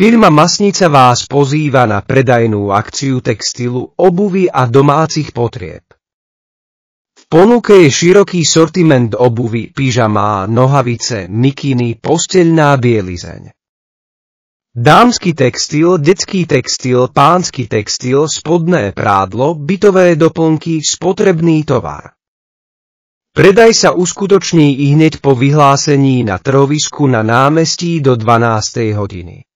Firma Masnica vás pozýva na predajnú akciu textilu, obuvy a domácich potrieb. V ponuke je široký sortiment obuvy, pyžamá, nohavice, mikiny, posteľná bielizeň. Dámsky textil, detský textil, pánsky textil, spodné prádlo, bytové doplnky, spotrebný tovar. Predaj sa uskutoční ihneď po vyhlásení na trhovisku na námestí do 12. hodiny.